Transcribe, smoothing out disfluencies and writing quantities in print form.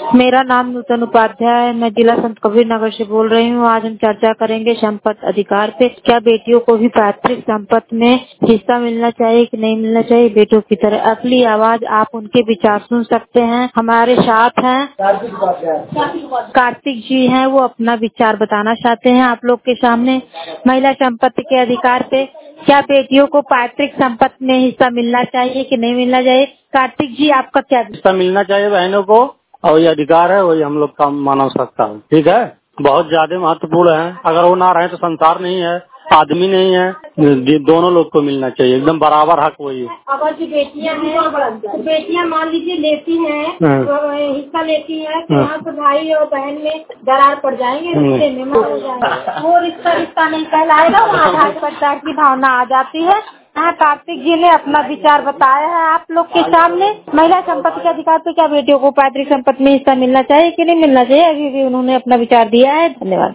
मेरा नाम नूतन उपाध्याय है। मैं जिला संत कबीर नगर से बोल रही हूँ। आज हम चर्चा करेंगे संपत्ति अधिकार पे। क्या बेटियों को भी पैतृक संपत्ति में हिस्सा मिलना चाहिए कि नहीं मिलना चाहिए? बेटों की तरह अगली आवाज, आप उनके विचार सुन सकते हैं। हमारे साथ हैं कार्तिक जी हैं, वो अपना विचार बताना चाहते हैं आप लोग के सामने। महिला संपत्ति के अधिकार पे, क्या बेटियों को पैतृक संपत्ति में हिस्सा मिलना चाहिए कि नहीं मिलना चाहिए? कार्तिक जी, आपका क्या हिस्सा मिलना चाहिए बहनों को, और ये अधिकार है, वही हम लोग का मानव सकता है। ठीक है, बहुत ज्यादा महत्वपूर्ण है। अगर वो ना रहे तो संसार नहीं है, आदमी नहीं है। दोनों लोग को मिलना चाहिए, एकदम बराबर हक वही है। अगर जो बेटियां हैं, बेटियां मान लीजिए लेती हैं, हिस्सा लेती हैं, तो यहाँ तो भाई और बहन में दरार पड़ जाएंगे, रिश्ते में मर हो जाएंगे। वो रिश्ता नहीं कहलाएगा, वहाँ भाई बच्चा की भावना आ जाती है। यहाँ कार्तिक जी ने अपना विचार बताया है आप लोग के सामने। महिला संपत्ति के अधिकार पे, क्या बेटियों को पैतृक संपत्ति में हिस्सा मिलना चाहिए कि नहीं मिलना चाहिए, अभी भी उन्होंने अपना विचार दिया है। धन्यवाद।